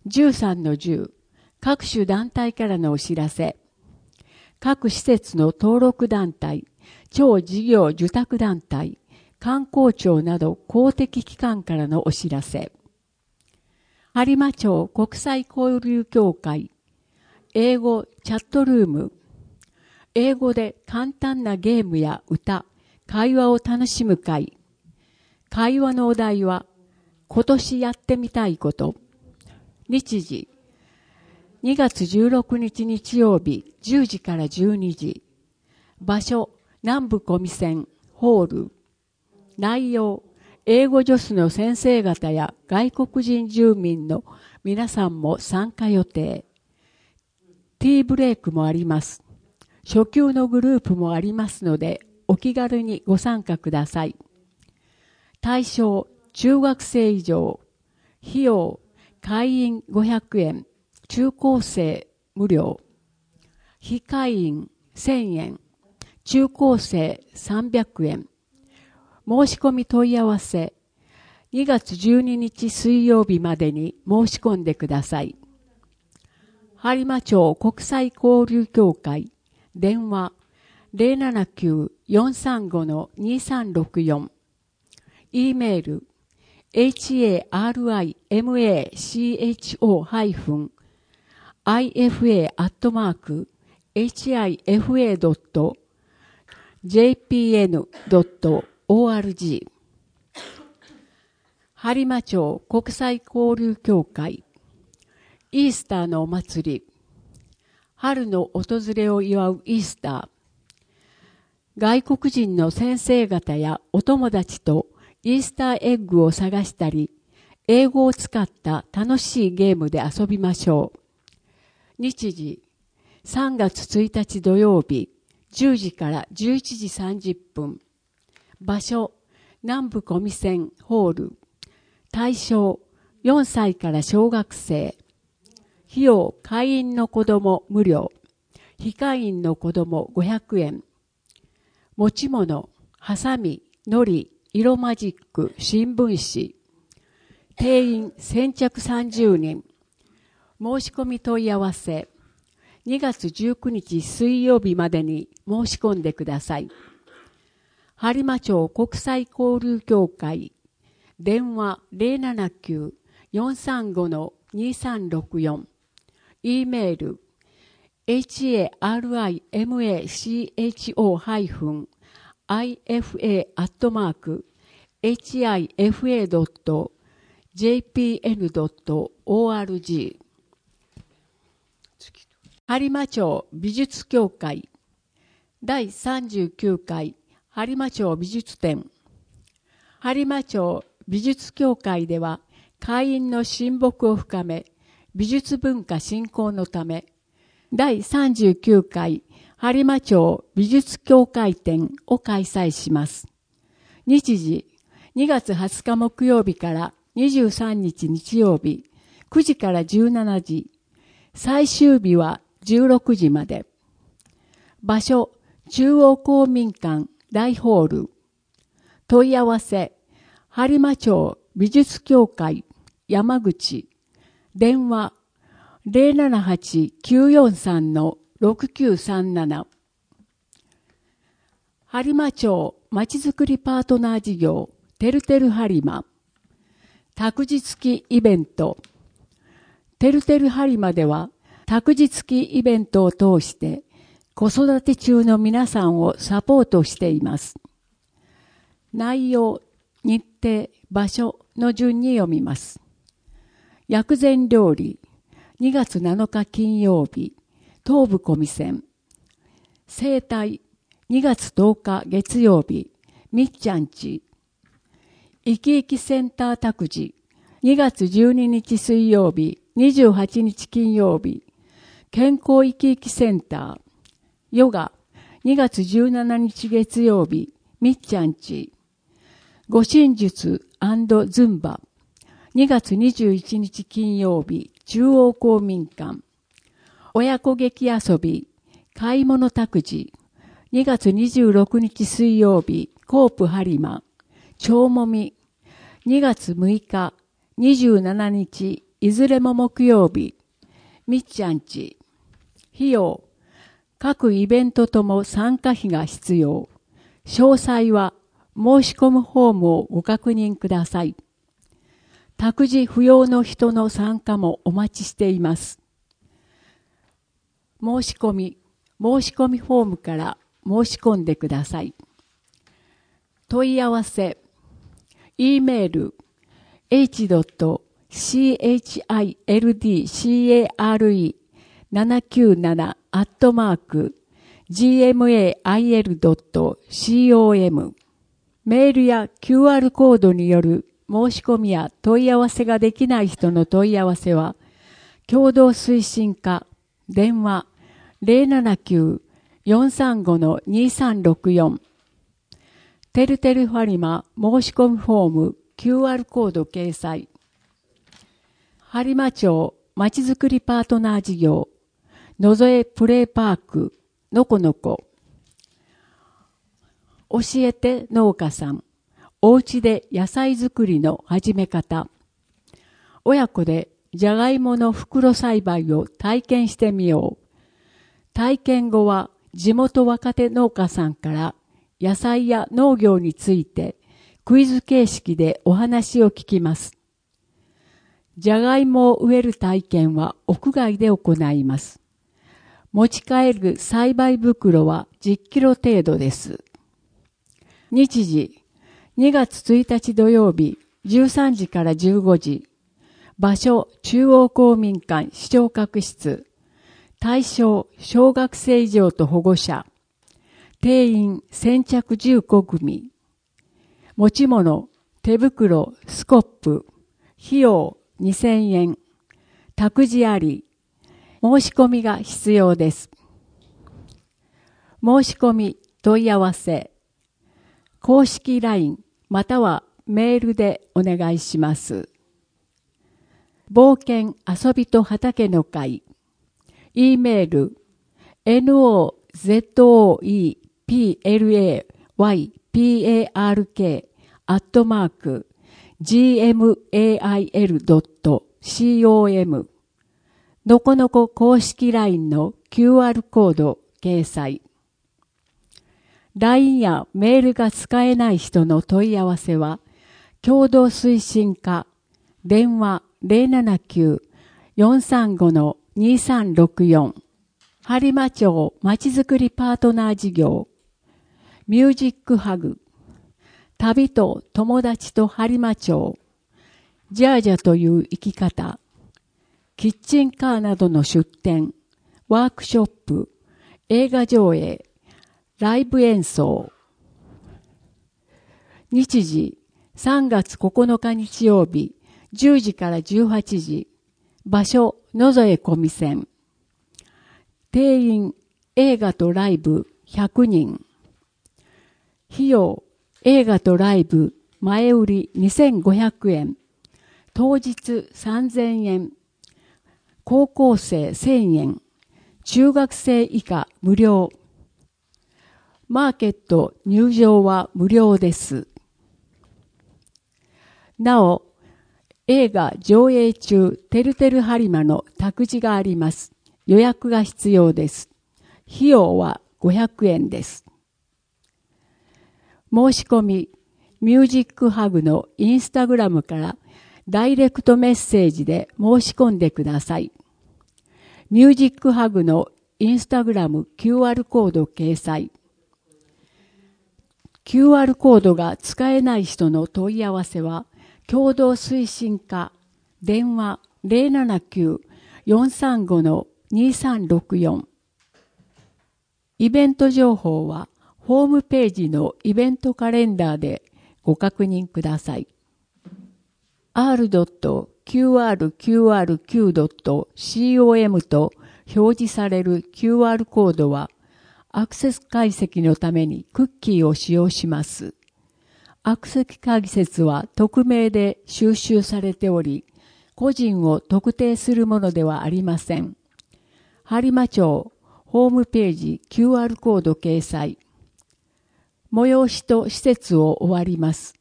13-10、各種団体からのお知らせ。各施設の登録団体、超事業受託団体、観光庁など公的機関からのお知らせ。播磨町国際交流協会、英語チャットルーム、英語で簡単なゲームや歌、会話を楽しむ会。会話のお題は、今年やってみたいこと。日時、2月16日日曜日10時から12時。場所、南部小見線ホール。内容、英語助手の先生方や外国人住民の皆さんも参加予定。ティーブレイクもあります。初級のグループもありますので、お気軽にご参加ください。対象、中学生以上。費用、会員500円。中高生無料。非会員1000円。中高生300円。申し込み問い合わせ。2月12日水曜日までに申し込んでください。播磨町国際交流協会。電話 079-435-2364。E メール harimacho-ifa.jpn.org。 播磨町国際交流協会。イースターのお祭り。春の訪れを祝うイースター。外国人の先生方やお友達とイースターエッグを探したり、英語を使った楽しいゲームで遊びましょう。日時、3月1日土曜日、10時から11時30分。場所、南部小見線ホール。対象、4歳から小学生。費用、会員の子供無料。非会員の子供500円。持ち物、ハサミ、糊、色マジック、新聞紙。定員先着30人。申し込み問い合わせ。2月19日水曜日までに申し込んでください。播磨町国際交流協会。電話 079-435-2364。E メール harima-hifa.jpn.org。 播磨町美術協会。第39回播磨町美術展。播磨町美術協会では、会員の親睦を深め、美術文化振興のため、第39回播磨町美術協会展を開催します。日時、2月20日木曜日から23日日曜日、9時から17時、最終日は16時まで。場所、中央公民館大ホール。問い合わせ、播磨町美術協会山口。電話 078-943-6937。播磨町まちづくりパートナー事業てるてる播磨。託児付きイベント。てるてる播磨では託児付きイベントを通して子育て中の皆さんをサポートしています。内容、日程、場所の順に読みます。薬膳料理、2月7日金曜日、東部小見線。整体、2月10日月曜日、みっちゃんち。生き生きセンター託児、2月12日水曜日、28日金曜日、健康生き生きセンター。ヨガ、2月17日月曜日、みっちゃんち。護身術&ズンバ、2月21日金曜日、中央公民館。親子劇遊び、買い物託児、2月26日水曜日、コープ播磨。ちょうもみ、2月6日、27日いずれも木曜日。みっちゃんち。費用。各イベントとも参加費が必要。詳細は申し込むフォームをご確認ください。託児不要の人の参加もお待ちしています。申し込みフォームから申し込んでください。問い合わせ。E メール h.childcare797@gmail.com メールや QR コードによる申し込みや問い合わせができない人の問い合わせは、共同推進課電話 079-435-2364 てるてるファリマ申し込みフォーム QR コード掲載。播磨町まちづくりパートナー事業野添プレイパークのこのこ。教えて農家さん。お家で野菜作りの始め方。親子でじゃがいもの袋栽培を体験してみよう。体験後は地元若手農家さんから野菜や農業についてクイズ形式でお話を聞きます。じゃがいもを植える体験は屋外で行います。持ち帰る栽培袋は10キロ程度です。日時、2月1日土曜日、13時から15時。場所、中央公民館視聴覚室。対象、小学生以上と保護者。定員、先着15組。持ち物、手袋、スコップ。費用、2000円。託児あり。申し込みが必要です。申し込み、問い合わせ。公式 LINE またはメールでお願いします。冒険遊びと畑の会。E メール nozoeplayplark@gmail.com のこのこ公式 LINE の QR コード掲載。LINE やメールが使えない人の問い合わせは、共同推進課、電話 079-435-2364、播磨町まちづくりパートナー事業、ミュージックハグ、旅と友達と播磨町、ジャージャという生き方、キッチンカーなどの出店、ワークショップ、映画上映、ライブ演奏。日時、3月9日日曜日、10時から18時。場所、野添小見線。定員、映画とライブ100人。費用、映画とライブ、前売り2500円。当日3000円。高校生1000円。中学生以下無料。マーケット入場は無料です。なお、映画上映中、てるてる播磨の託児があります。予約が必要です。費用は500円です。申し込み、ミュージックハグのインスタグラムからダイレクトメッセージで申し込んでください。ミュージックハグのインスタグラム QR コード掲載。QR コードが使えない人の問い合わせは、共同推進課、電話 079-435-2364。イベント情報は、ホームページのイベントカレンダーでご確認ください。r.qrqrq.com と表示される QR コードは、アクセス解析のためにクッキーを使用します。アクセス解析は匿名で収集されており、個人を特定するものではありません。播磨町ホームページ QR コード掲載。催しと施設を終わります。